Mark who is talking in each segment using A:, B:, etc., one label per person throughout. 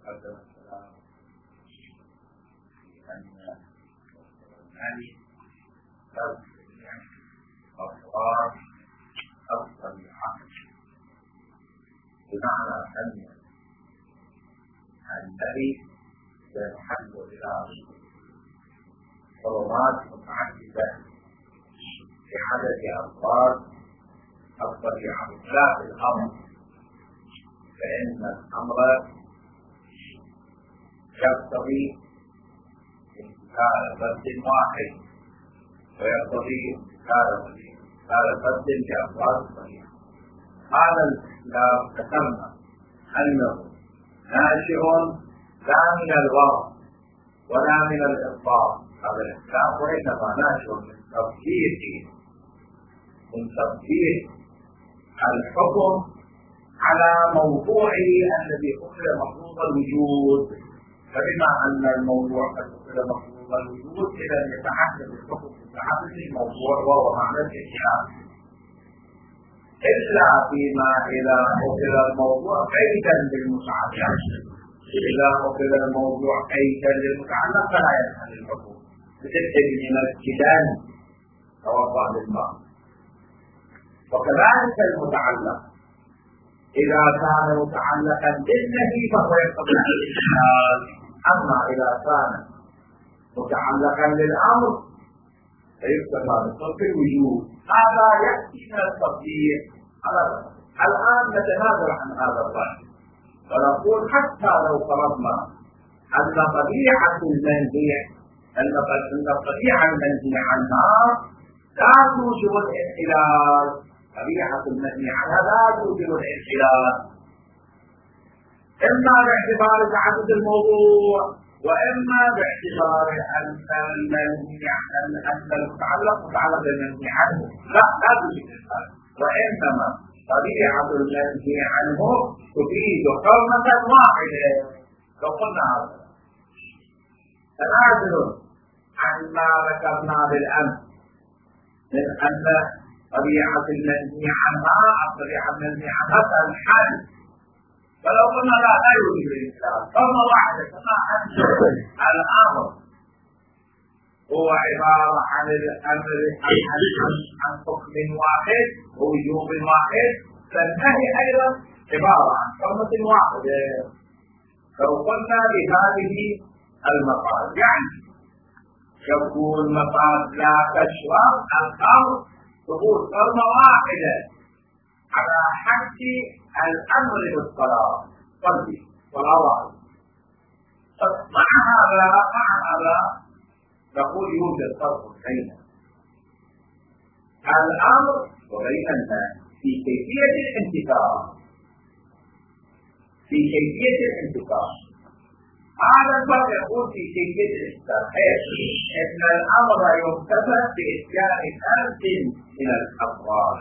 A: قدم السلام بأن المال أفضل الطبيعة، بمعنى أن الذي ينحل إلى حرمات متعددة بعدد أفراد الطبيعة لا في الأمر، فإن الأمر يقتضي انتقال فرد واحد ويقتضي انتقال فرد لأفراد الطبيعة. هذا الإسلام ذكرنا أنه ناشئ لا من الوضع ولا من الإطلاق، هذا الإسلام وإنما ناشئ من تطبيق الحكم على موضوعه الذي أخذ مفروض الوجود. فبما أن الموضوع قد أخذ مفروض الوجود إذا يتحدث الحكم بتحدث الموضوع وهو معنى الإشعاع، إلا فيما إذا أخذ الموضوع قيدا بالمتعلق. إذا أخذ الموضوع قيدا للمتعلق فلا يدخل الحكم بتبتدي من الجدال توضع للماء. وكذلك المتعلق إذا كان متعلقا بالنهي فهو يقتضي الإشكال، أما إذا كان متعلقا للأمر فيقتضي بصرف الوجود. هذا يأتي من التطبيق. الآن نتنازل عن هذا الرأي ونقول حتى لو فرضنا أن طبيعة المنهي عنها لا توجب الانحلال، طبيعة المنهي عنها لا توجب الانحلال، إما باعتبار تعدد الموضوع وإما باعتبار أن المتعلق متعلق بالمنهي عنه لا توجب الانحلال، وإنما طبيعة المنهي عنه تفيد حرمة واحدة. لو قلنا هذا تنازل عن ما ذكرنا بالأمس من أن طبيعة المنهي عنها الطبيعة المنهي عنها تنحل، فلو قلنا لا يوجد الإنسان حرمة واحدة كما أن الأمر هو عبارة عن الأمر عن حكم واحد ووجوب واحد، فالنهي أيضا عبارة عن حرمة واحدة. لو قلنا بهذه المقال يعني يكون مقال لا تشرب الأمر ظهور حرمة واحدة على حد الأمر بالصلاة قلبي والعوائد. مع هذا نقول يوجد فرق بين الأمر وبين النهي في كيفية الانتفاع. هذا الفرق يكون في كيفية الانتفاع، حيث أن الأمر يمتثل بإتيان فرد من الأفراد،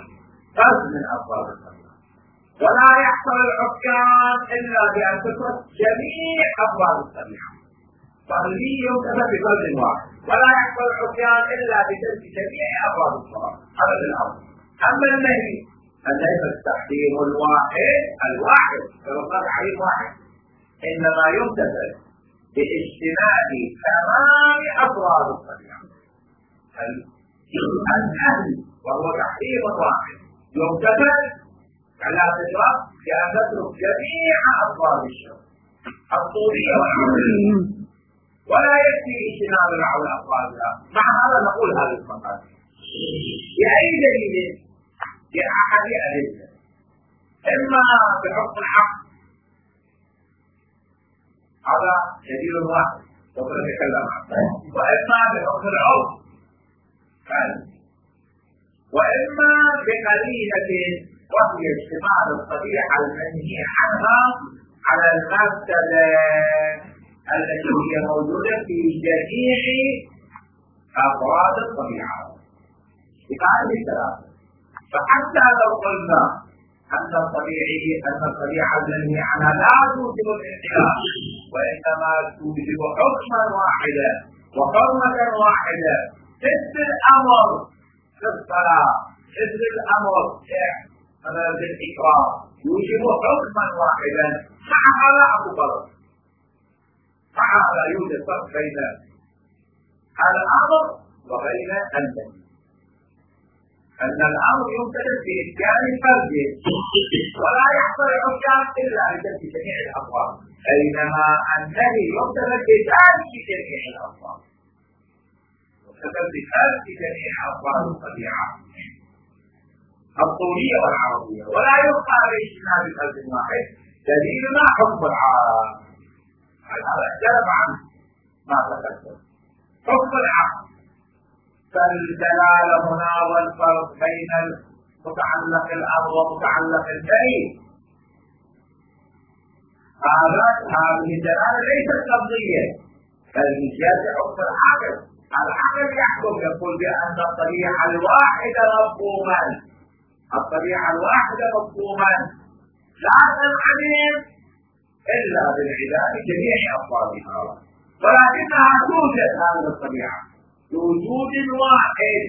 A: ولا يحصل الحكام إلا بأن تترك جميع أفراد الطبيعة، فالذي يمتثل بفرد واحد، ولا يحصل الحكام إلا بترك جميع أفراد الطبيعة. هذا الأمر. أما النهي فليس التحريم الواحد فيطلق عليه واحد، إنما يمتثل باجتناب تمام أفراد الطبيعة. النهي وهو تحريم واحد يمتثل فلا تشرب بأن تترك جميع أفراد الشرب الطولية والعملية، ولا يكفي اجتناب بعض أفرادها. مع هذا نقول هذه المقاصد بأي دليل؟ بأحد أدلة، إما بحكم الحق، هذا دليل واحد سوف نتكلم عنه، وإما بحكم العرف، وإما بقرينة وهي اشتمال الطبيعة المنهي عنها على المفسدة التي هي موجودة في جميع أفراد الطبيعة بهذه الثلاثة. فحتى لو قلنا أن الطبيعة المنهي عنها لا توجب الانحلال وإنما توجب حكما واحدا وحرمة واحدة، مثل الأمر في الصلاة، مثل الأمر بالإكرام يوجب حكما واحدا، مع هذا أبو بكر فهذا يوجد فرق بين الأمر وبين النهي. أن الأمر يمتثل في إتيان الفرد ولا يحصل الحكام إلا بترك جميع الأموال، بينما النهي يمتثل بترك جميع الأموال، يمتثل بترك جميع أموال الطبيعة الطولية والعربية، ولا يبقى باجتناب فرد واحد. دليلنا حكم العام، هذا اختلف عن ما تقدم. حكم العام فالدلالة هنا والفرق بين متعلق الأمر ومتعلق النهي، هذه الدلالة ليست لفظية بل من جهة حكم العقل. العقل يحكم، يقول بأن الطبيعة الواحدة مفهوما، الطبيعة الواحدة مفهوما لا تنعدم إلا بانعدام جميع أفرادها، ولكنها توجد هذه الطبيعة بوجود واحد.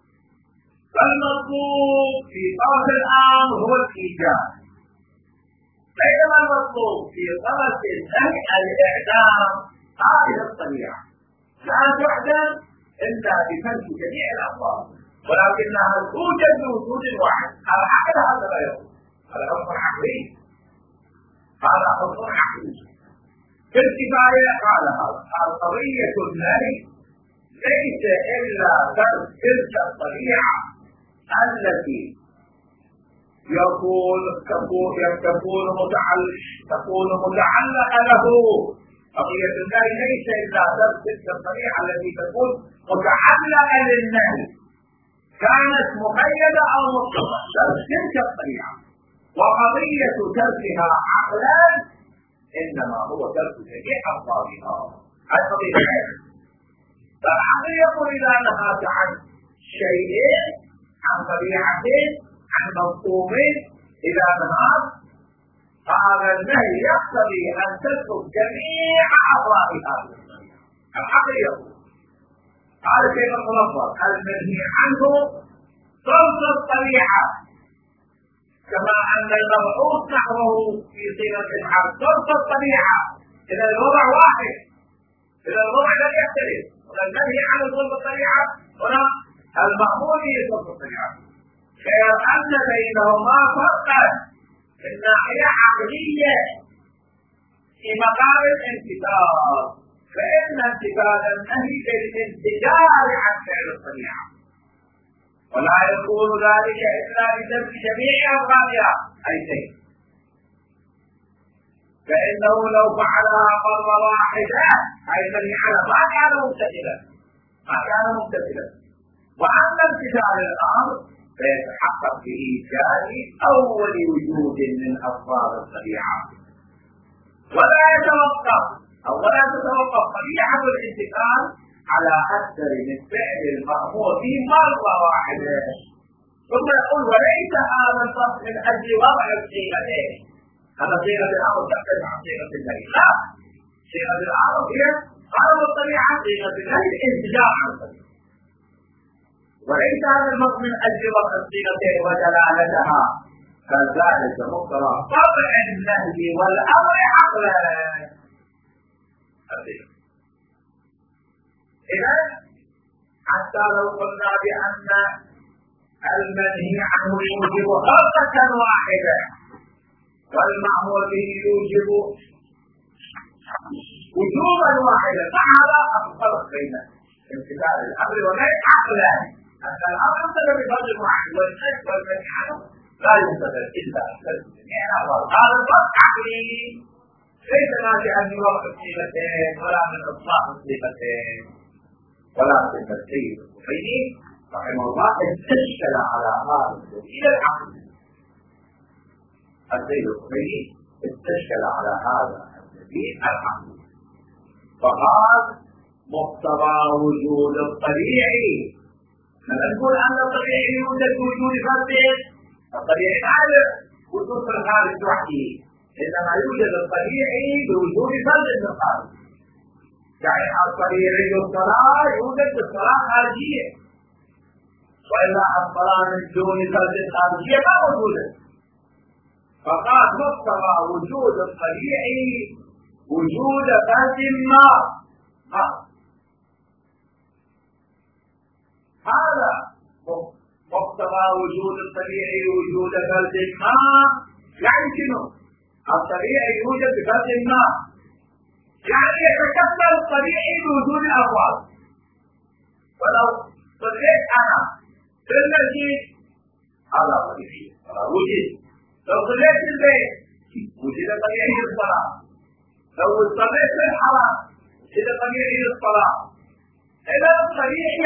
A: فالمطلوب في طرف الأمر هو الإيجاد، بينما المطلوب في طرف النهي الإعدام. هذه الطبيعة لا تعدم إلا بفرق جميع الأفراد، ولكنها توجد بوجود واحد. العقل هذا لا يقول، هذا حكم عقلي، هذا حكم عقلي. في الكفاية قال هذا القضية النهي ليس إلا فرق تلك الطبيعة التي تكون متعلقة له. قضية النهي ليس إلا فرق تلك الطبيعة التي تكون متعلقة للنهي، كانت مقيدة أو مطلقة، فرق تلك الطبيعة. وقضية تركها عقلا إنما هو ترك جميع أفرادها. هذه قضية. فالعقل يقول إذا نهاك عن شيء، عن طبيعة، عن مفهوم، إذا نهاك هذا النهي يقتضي أن تترك جميع أفراد هذه الطبيعة. العقل يقول هذا شيء ملفظ، المنهي عنه ضبط الطبيعة، كما أن المبعوث نحوه في صيغة الحال ضبط الطبيعة. إذا الوضع واحد، إذا الوضع لم يختلف، والنهي عن ضبط الطبيعة هنا المأمور به ضبط الطبيعة، غير أن بينهما فرقا في الناحية عقلية في مقام الانتقال، فإن انتقال النهي للانتقال عن فعل الطبيعة، ولا يكون ذلك إلا بترك جميع أفرادها أي شيء. فإنه لو فعلها مرة واحدة أي الذي على ما كان ممتثلا، وأما امتثال الأمر فيتحقق بإيجاد أول وجود من أفراد الطبيعة، ولا تتوقف طبيعة الانتقال على أكثر من فعل المأمور في مرة واحدة. ثم يقول وليس هذا الفرق من أجل وضع الصيغتين، هذا صيغة الأمر تختلف عن صيغة النهي، لا، صيغة الأمر هي غرض الطبيعة، صيغة النهي الانتجاع عن الطبيعة. وليس هذا الفرق من أجل وضع الصيغتين ودلالتها، فذلك مقتضى طبع النهي والأمر عقلا. إذا حتى لو قلنا بأن المنهي عنه يوجب خلقة واحدة والمأمور به يوجب وجوبا واحدا، فهذا الفرق بين امتثال الأمر والنهي عقلا، أن الأمر يمتثل بفرق واحد والنهي والمنهي عنه لا يمتثل إلا هذا الفرق عقلي، ليس نافعا من وضع الصيغتين ولا من إطلاق الصيغتين ولا في التفسير. الخميني رحمه الله استشكل على هذا الدليل العقلي. السيد الخميني استشكل على هذا الدليل العقلي فقال مقتضى وجود الطبيعي. نقول أن الطبيعي يوجد بوجود فرد، الطبيعي هذا وجود في الخارج وحده، إنما يوجد الطبيعي بوجود فرد من الخارج. يعني الطبيعي الصلاة يوجد بالصلاة خارجية، وإلا الصلاة من دون فرد خارجية لا وجود. فقال مقتضى وجود الطبيعي وجود فرد ما هذا مقتضى وجود الطبيعي وجود فرد ما. يعني شنو؟ الطبيعي يوجد بفرد ما، يعني يتكفل الطبيعي بوجود الأفراد. ولو صليت أنا في المسجد هذا طبيعي وجد. لو صليت في البيت وجد طبيعي الصلاة. لو صليت في الحرم وجد طبيعي الصلاة. إذا الطبيعي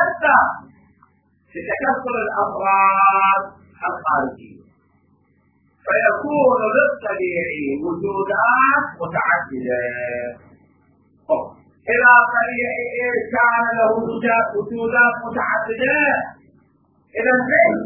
A: يتكفل الأفراد الخارجية، فيكون للطبيعي وجودات متعددة. إذا طبيعي كان له وجودات متعددة، إذا ليس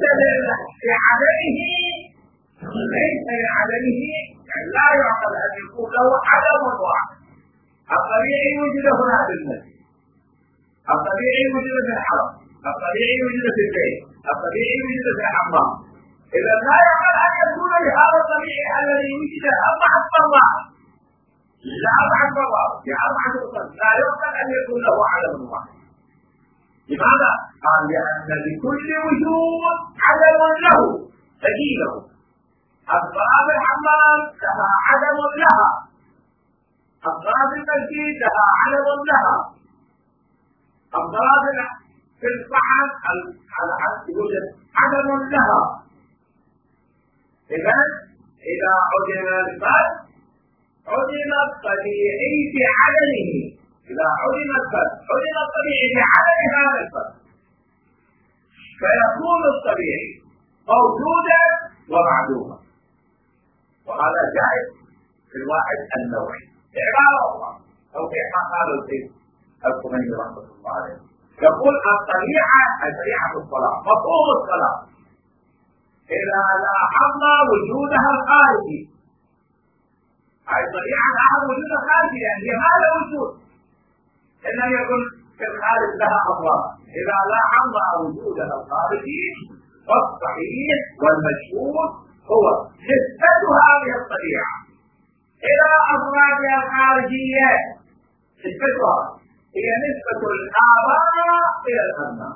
A: لعدمه يعني لا يعقل أن يكون له عدم واحد. الطبيعي وجد هنا في المسجد، الطبيعي وجد في الحرم، الطبيعي وجد في البيت، الطبيعي وجد في الحمام. إذا لا يعقل أن يكون لهذا الطبيعي الذي وجد أربعة مرات، لا أربعة مرات بأربعة مرات، لا يعقل أن يكون له عدم واحد. لماذا؟ قال لأن لكل وجود عدم له بديله. الصلاة في الحمام لها عدم لها، الصلاة في المسجد لها عدم لها، الصلاة في الصحن على حد يوجد عدم لها. إذا عدم الفرد عدم الطبيعي بعدمه. إذا عدم الفرد عدم الطبيعي بعدم هذا الفرد، فيكون الطبيعي موجودا ومعدوما. وهذا جائز في الواحد النوعي بعبارة أخرى أو في قال الخميني رحمة الله عليه، يقول الطبيعة في الصلاة مفهوم الصلاة إذا لاحظنا وجودها الخارجي. هذه الطبيعة لاحظ وجودها الخارجي يعني هذا وجود، إنما يكون في الخارج لها أضرار. إذا لاحظنا وجودها الخارجي فالصحيح والمشهور هو نسبة هذه الطبيعة إلى أضرارها الخارجية. نسبتها هي نسبة الآباء إلى الأبناء،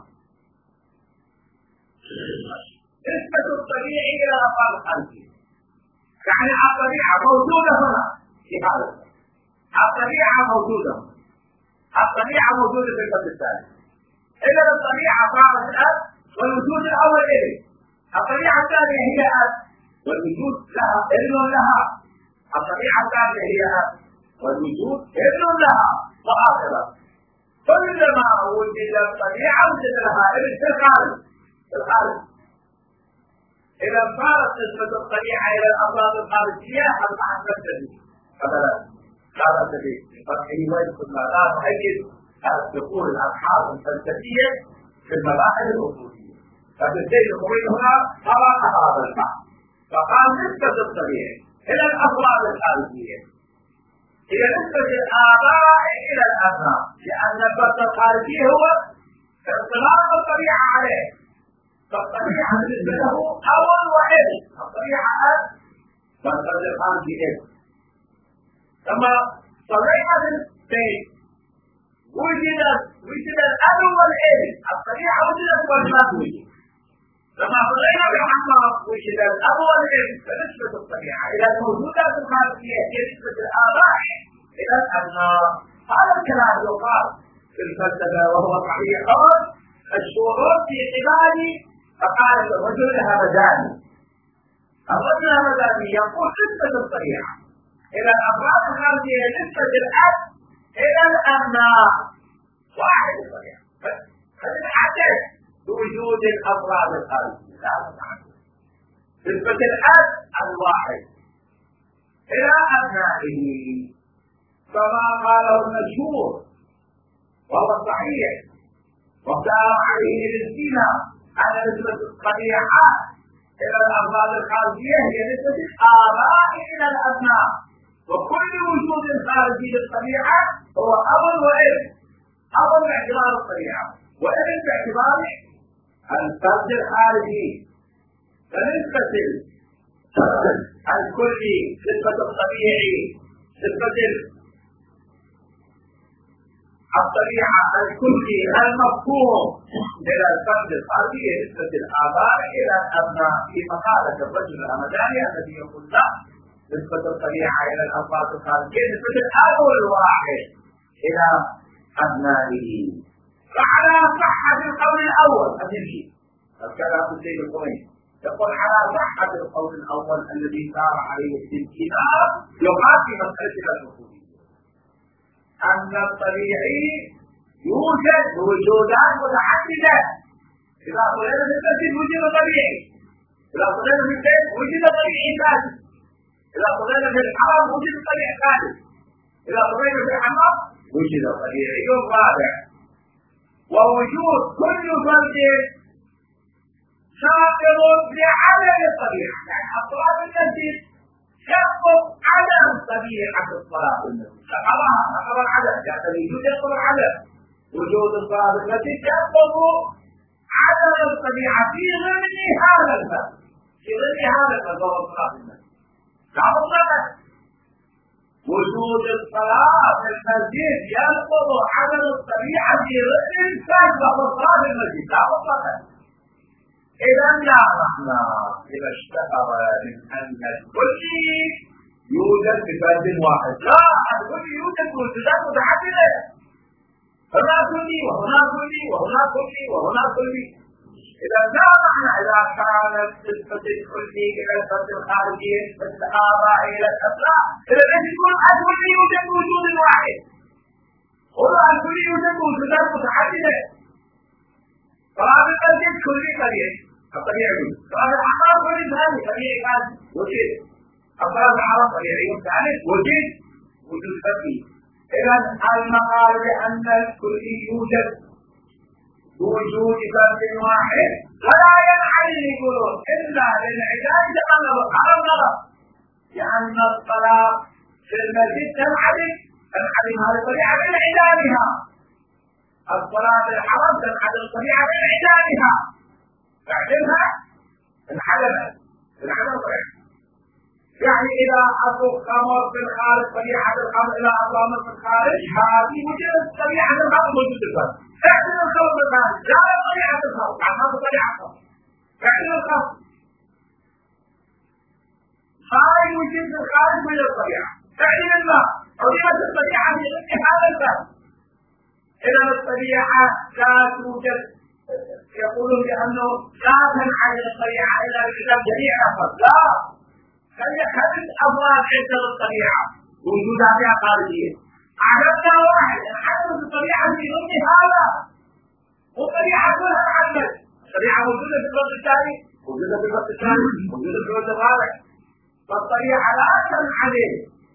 A: نسبة الطبيعي إلى الآباء الخارجية. يعني الطبيعة موجودة هنا في هذا، الطبيعة موجودة، الطبيعة موجودة في الفصل الثاني. إذا الطبيعة صارت الأب والوجود الأول إليه، الطبيعة الثانية هي أب والوجود لها ابن لها، الطبيعة الثانية هي أب والوجود ابن لها، وهكذا. كلما وجد الطبيعة وجد لها ابن في الخارج. إذا صارت نسبة الطبيعة إلى الأمراض الخارجية أصبحت تختلف. مثلا قال النبي فتحه ويدخل ما لا تؤيد دخول الأبحاث الفلسفية في المباحث الأصولية. فبالتالي الخميني هنا طرق هذا البحث فقال نسبة الطبيعي إلى الأمراض الخارجية هي نسبة الآباء إلى الأبناء، لأن الفرد الخارجي هو اطلاق الطبيعة عليه. فالطبيعة بالنسبة له أول وعلم، الطبيعة أب والفرد الخارجي ابن. لما صلينا في البيت وجد الأب والابن، الطبيعة وجدت والماء وجد. لما صلينا في الحمام وجد الأب والابن، فنسبة الطبيعة إلى الموجودات الخارجية هي نسبة الآباء إلى الأبناء. هذا الكلام يقال في الفلسفة وهو صحيح. الشروط في اعتبار فقال الرجل همداني، الرجل همداني يقول نسبة الطبيعة إلى الأفراد الخارجية نسبة الأب إلى الأبناء واحد الطبيعة، فتتحدث بوجود الأفراد الخارجية لا تتحدث. نسبة الأب الواحد إلى أبنائه كما قاله المشهور وهو الصحيح وقال عليه الزنا على نسبة الطبيعة إلى الأفراد الخارجية هي نسبة الآباء إلى الأبناء، وكل وجود خارجي للطبيعة هو أب وابن، أب باعتبار الطبيعة وابن باعتبار الفرد الخارجي. فنسبة الكلي نسبة الطبيعي نسبة الطبيعة الكلي المفهوم إلى الفرد الفردي نسبة الآباء إلى الأبناء في مقالة الرجل الهمداني الذي يقول لا نسبة الطبيعة إلى الأفراد الخارجية نسبة الأب الواحد إلى أبنائه. فعلى صحة القول الأول الذي الكلام السيد الخميني يقول على صحة القول الأول الذي سار عليه الانتهاء يقال في مسألة الوجود أن الطبيعي يوجد وجودات متعددة. إذا قلنا في المسجد وجد طبيعي، إذا قلنا في البيت وجد طبيعي ثالث، إذا قلنا في الحرم وجد طبيعي ثالث، إذا قلنا في الحمام وجد طبيعي رابع. ووجود كل فرد شاطر لعدم الطبيعة، يعني أطراف المسجد تحقق عدم طبيعة الصلاة المسجد، حقق العدم، يعني يوجد العدم وجود الصلاة المسجد تحقق عدم الطبيعة في ضمن هذا الباب، في ضمن هذا الباب وهو الصلاة المسجد. لا مطلقا وجود الصلاة في المسجد يحقق عدم الطبيعة في ضمن الباب وهو الصلاة المسجد، لا مطلقا. إذا لا معنى إذا اشتهر من أن الكل يوجد بفرد واحد، لا الكل يوجد بوجودات متعددة، هنا كلي وهنا كلي وهنا كلي وهنا كلي. إذا لا معنى إذا كانت نسبة الكلي إلى الفرد الخارجي نسبة الآباء إلى الأبناء، إذا ليش يكون الكل يوجد بوجود واحد؟ هنا الكل يوجد بوجودات متعددة. فهذا المسجد كلي طبيعي الطبيعي، فهذا الحرام كلي ثاني طبيعي ثاني وجد، أفراد الحرام طبيعي ثالث وجد وجود فردي. إذا المقال بأن الكل يوجد بوجود فرد واحد فلا ينحل يقولون إلا للعلاج تقلب على النظر، لأن الصلاة في المسجد تنعدم هذه الطبيعة من عدامها، الصلاة في الحرم تنعدم الطبيعة من عدامها، تعدمها انعدمت العدم طبيعي. يعني إذا أطلق خمر في الخارج طبيعة الخمر إلى أطلام في الخارج هذه وجدت طبيعة الخمر موجودة الخمر، تعدم الخمر في الخارج لا طبيعة الخمر، عشان طبيعة الخمر تعدم الخمر خارج وجد في الخارج من الطبيعة، تعدم الماء عدمت الطبيعة في هذا الفهم. إذا الطبيعة لا توجد، يقولون بأنه لا تنعدم الطبيعة إلا بكتاب جميع الأفراد، لا هي خمس أفراد عند الطبيعة وجودها خارجية، عددنا واحد انعدمت الطبيعة في ضمن هذا، والطبيعة كلها انعدمت، الطبيعة موجودة في الوقت الثاني موجودة في الوقت الثاني موجودة في الوقت الرابع، فالطبيعة لا تنعدم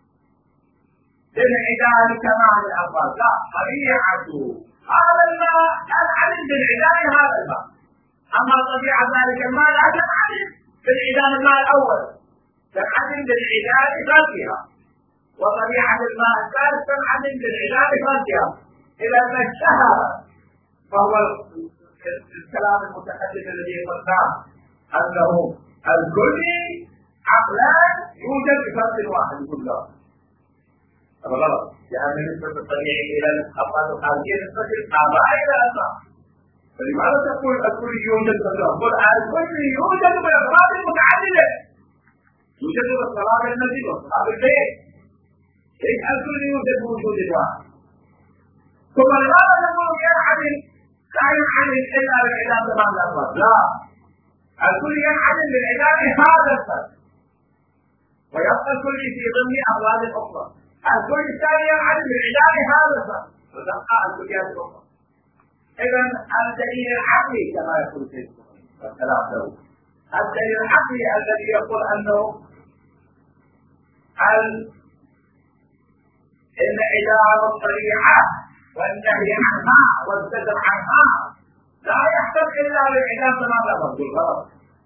A: بالعداد كمال الأفراد، لا طبيعة هذا الماء تنعدم بالعداد هذا الماء، أما طبيعة ذلك الماء لا تنعدم بالعداد الماء الأول، تنعدم بالعداد فاتها، وطبيعة الماء الثالث تنعدم بالعداد فاتها. إذا ما اشتهر فهو الكلام المتحدث الذي قلناه أنه الكل عقلان يوجد بفرد واحد كله، هذا غلط، لأن نسبة الطبيعي إلى الأفراد الخارجية نسبة الآباء إلى الأبناء، فلماذا تقول الكل يوجد كله؟ قل الكل يوجد بأفراد متعددة، يوجد بالصلاة المسجد والصلاة البيت، ليس الكل يوجد بوجود واحد. ثم لماذا نقول ينعدم لا ينعدم إلا بالعداد تمام الأفراد؟ لا، الكل ينعدم بالعداد هذا الفرد، ويبقى الكل في ضمن أفراد أخرى، الكل الثاني ينعدم بالعداد هذا الفرد وتبقى الكليات الأخرى. إذا الدليل العقلي كما يقول سيد الكلام له، الدليل العقلي الذي يقول أنه الإنعدام الطبيعة والنهي عنها والزجر عنها لا يحتاج إلا للإنعدام تمام الأفراد، بالغلط،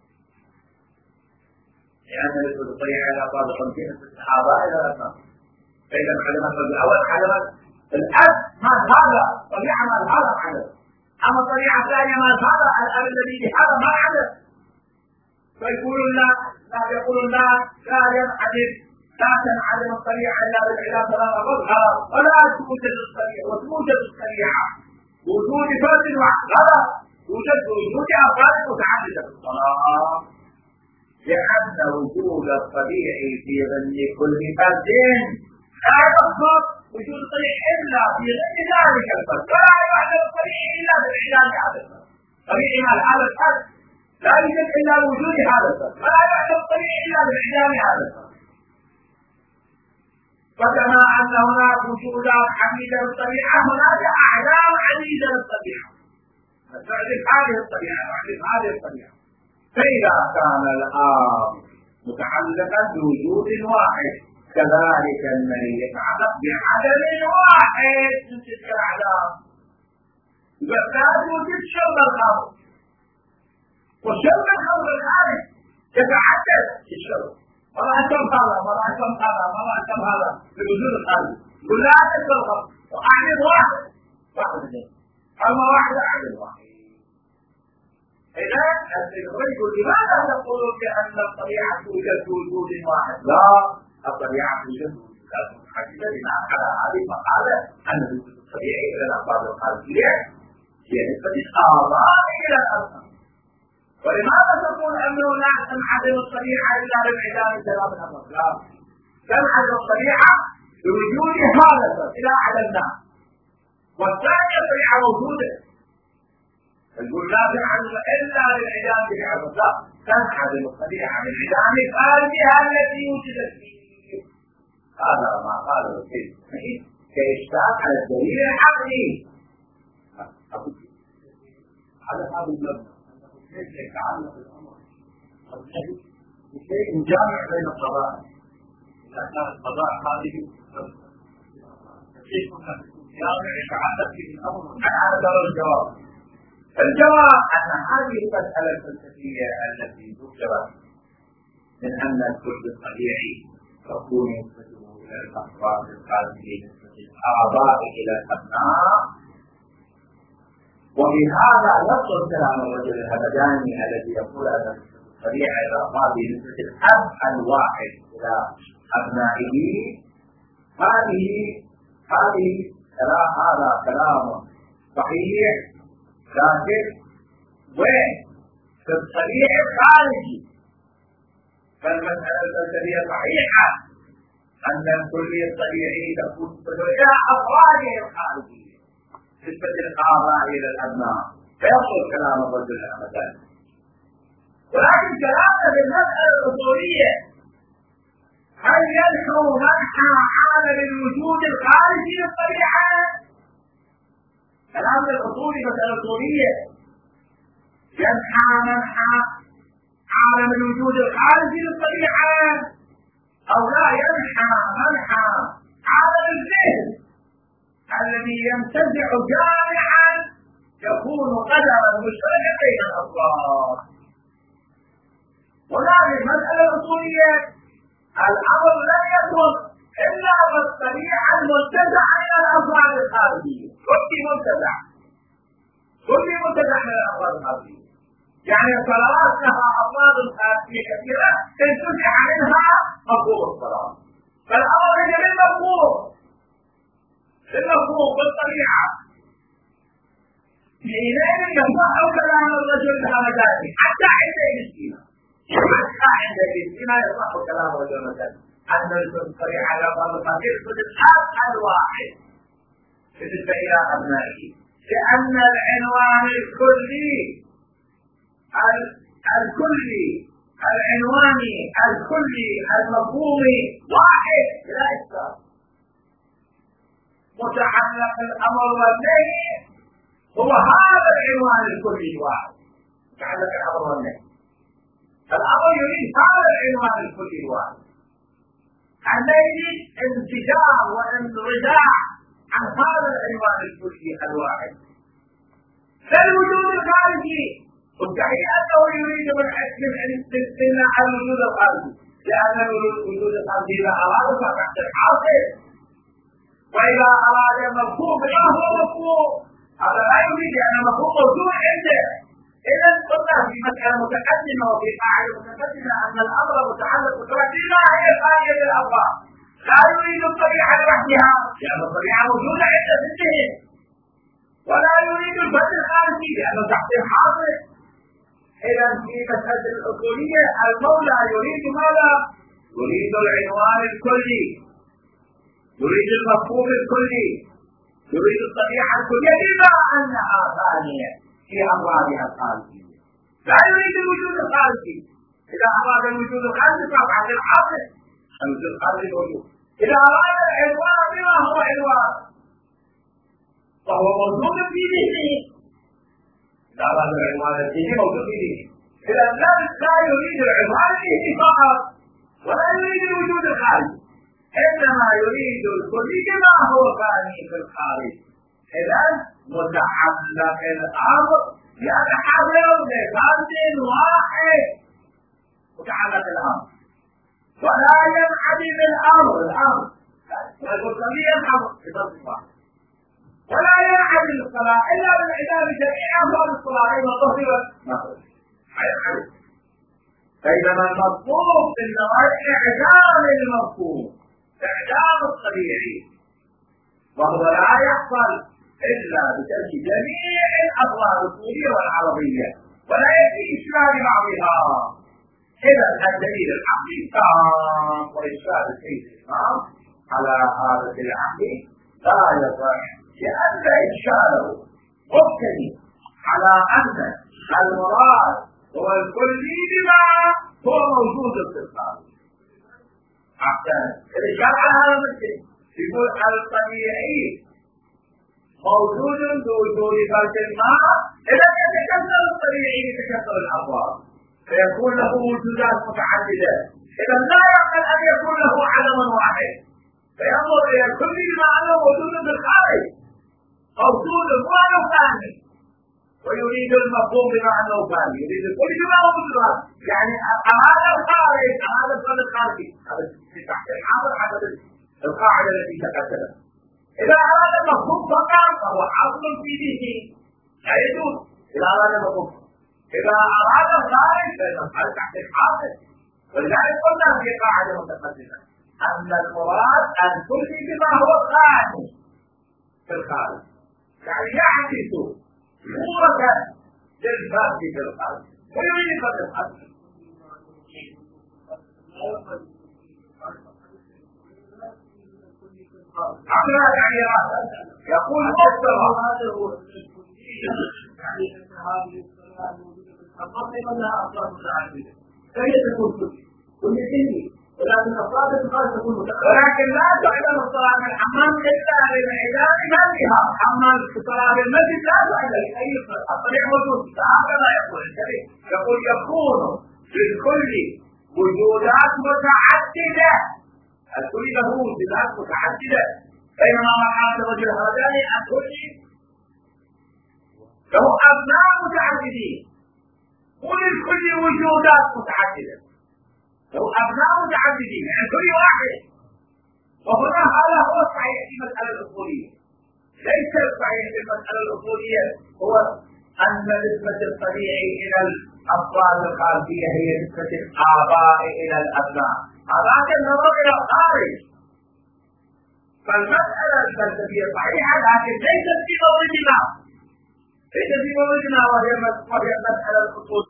A: لأن نسبة الطبيعة إلى أفراد الخمسين نسبة الصحابة إلى الأبناء، فإذا علمت الأول علمت الأب ما هذا طبيعة ما هذا عدد، أما الطبيعة الثانية ما هذا الأب الذي بهذا ما عدد، فيقولون لا ينعدم لا تنعدم الطبيعة إلا بالعلاج ثلاث غلط، ولا توجد الطبيعة وتوجد الطبيعة وجود فرد واحد غلط، توجد وجود أفراد متعددة في الصلاة، لأن وجود الطبيعي في ظل كل فرد لا يحصل وجود طبيعي إلا في ظل ذلك الفرد، ولا يحصل الطبيعي إلا بالعلاج هذا الفرد، طبيعي مع هذا الفرد لا يوجد إلا وجود هذا الفرد، ولا يحصل الطبيعي إلا بالعلاج هذا الفرد. فكما أن هناك وجودات حميدة للطبيعة، هناك أعلام حميدة للطبيعة، فتعرف هذه الطبيعة وتعرف هذه الطبيعة. فإذا كان الآن متعلقا بوجود واحد، كذلك الذي يتعلق بعدم واحد من تلك الأعلام، لا توجد شرط الخلق، وشرط الخلق الخارج يتعدد في الشرط، ولا أتم هذا ولا أتم هذا ولا أتم هذا بوجود الخارج، كلها تتفق وأعلم واحد أما واحد أعلم واحد. إذا الرجل لماذا تقولون بأن الطبيعة توجد بوجود واحد؟ لا، الطبيعة توجد بوجودات متعددة، بناء على هذه المقالة أن الوجود الطبيعي إلى الأفراد الخارجية هي نسبة الآراء إلى الأرض. ولماذا تقول أنه لا تنعدم الطبيعة إلا بالعدام ثلاث الأمر؟ لا، تنعدم الطبيعة بوجود هذا إلى عدمناه، والثانية الطبيعة موجودة، يقول لا تنعدم إلا بالعدام بالعدم، لا، تنعدم الطبيعة بالعدام خارجها التي وجدت فيه. هذا ما قاله السيد كإشتاق على الدليل العقلي. على هذا المبنى ليس يتعلق الأمر بشيء جامع بين القضايا، إذا كان القضاء هذه شيء جامع يتعلق به الأمر. هذا هو الجواب. الجواب أن هذه المسألة الفلسفية التي ذكرت من أن الكل الطبيعي تكون نسبته إلى الأفراد الخارجية، نسبة الآباء إلى الأبناء، وبهذا يصل كلام الرجل الهمداني الذي يقول أن الطبيعة الأفراد نسبة الأب الواحد إلى أبنائه. هذا كلام صحيح، لكن وين في الطبيعة الخارجي؟ فالمسألة الفلسفية صحيحة أن الكلية الطبيعي تكون إلى أفراده الخارجية نسبة الآباء إلى الأبناء، فيصل كلام الرجل الهمداني. ولكن كلامنا بالمسألة الأصولية، هل يدخل منحى عالم الوجود الخارجي للطبيعة؟ كلام الأصولي مسألة أصولية، ينحى منحى عالم الوجود الخارجي للطبيعة أو لا ينحى منحى عالم الذهن الذي ينتزع جامعا يكون قدرا مشتركا بين الأفراد. وهذه المسألة الأصولية الأمر لن يكون إلا بالطبيعة المنتزعة إلى الأفراد الخارجية، كل منتزع من الأفراد الخارجية، يعني الصلوات لها أفراد خارجية كثيرة تنتزع منها مفهوم الصلاة، فالأمر هي بالمفهوم بالطبيعة. حينئذ يصح كلام الرجل الهمداني حتى عند الاجتماع، يصح كلام الرجل الهمداني أن الطبيعة على بعض التفسير بالحق الواحد بالنسبة إلى أبنائه، لأن العنوان الكلي العنواني الكلي المفهومي واحد لا إشكال. متعلق الأمر والنهي هو هذا العنوان الكلي الواحد، متعلق الأمر والنهي، الأمر يريد هذا العنوان الكلي الواحد الذي انفجار وانرجاع عن هذا العنوان الكلي الواحد. فالوجود الخارجي والدليل أنه يريد من استثناء الوجود الخارجي، لأن الوجود الخارجي إذا أراد فتحت الحاصل، وإذا أراد مفهوم لا هو مفهوم، هذا لا يريد أن مفهوم موجود عنده، إذا قلنا في مسألة متقدمة وفي قاعدة متقدمة أن الأمر متعلق بما هي فائدة الأفراد. لا يريد الطبيعة لوحدها لأن الطبيعة موجودة عند الذهن، ولا يريد الفرد الخارجي لأنه تحصيل حاصل. إذا في مسألة الأصولية المولى يريد ماذا؟ يريد العنوان الكلي، يريد المفهوم الكلي، يريد الطبيعة الكلية بما أنها ثانية في أمراضها الخارجية. لا يريد الوجود الخارجي. إذا أراد الوجود الخارجي فقط الحاصل الوجود الخارجي موجود. إذا أراد العنوان بما هو عنوان فهو موجود في ذهنه. إذا أراد العنوان الذهني موجود في ذهنه. إذا لا يريد العنوان الذهني فقط ولا يريد الوجود الخارجي، إنما يريد الكل بما هو ثاني في الخارج. إذا متعلق الأمر يتحرر بفرد واحد متعلق الأمر، ولا ينعدم الأمر والمسمى الأمر بفرد واحد، ولا ينعدم الصلاة إلا بالعدام جميع أمر الصلاة والظهر والمغرب. فإذا المطلوب في النظر إعدام المفهوم، إعدام الطبيعي، وهو لا يحصل إلا بترك جميع الأفراد الأصولية والعربية، ولا يأتي إشكال بعضها. إذا الدليل العقلي تام وإشكال السيد الإمام على هذا العقل لا يصح، لأن إشكاله مبتني على أن المراد هو الكلي بما هو موجود في الخارج. أحسن الإشكال على هذا المثل يقول الطبيعي موجود بوجود فرد ما، إذا يتكسر الطبيعي يتكسر الأبواب فيكون له وجودات متعددة. إذا لا يقبل أن يكون له علم واحد، فينظر إلى الكل بما أنه موجود بالخارج موجود وأنه ثاني، ويريد المفهوم بما أنه ثاني، يريد الكل بما هو موجود. يعني هذا الخارج هذا الفرد الخارجي هذا في تحت الحاضر حسب القاعدة التي تقدمت. إذا أراد المفهوم فقط فهو حاصل في ذهنه لا يجوز. إذا أراد المفهوم، إذا أراد الخارج فيدخل تحت الحاصل. ولذلك قلنا في قاعدة متقدمة أن المراد الكل بما هو ثاني في الخارج، يعني يعكس صورة للفرد في الخارج ويريد فرد الخارج. عملا يعني هذا يقول أكثر هذا هو يعني أن هذه الصلاة موجودة في الحمام لها أفراد متعددة، فهي تكون كل شيء، ولكن أفراد الخارج تكون متعددة، ولكن لا تعلم الصلاة في الحمام إلا للعدام مالها. أما الصلاة في المسجد لا تعلم أي الطريق موجود. هكذا يقول الشريف، يقول يكون للكل وجودات متعددة، الكل له وجودات متعددة، بينما مقام الرجل هذان الكل له أبناء متعددين، وللكل وجودات متعددة له أبناء متعددين، يعني كل واحد. وهنا هذا هو الصحيح في المسألة الأصولية. ليس الصحيح في المسألة الأصولية هو أن نسبة الطبيعي إلى الأفراد الخارجية هي نسبة الآباء إلى الأبناء، هذا النظر إلى الخارج. فالمسألة الفلسفية صحيحة لكن ليست في موردنا، وهي مسألة الأصول.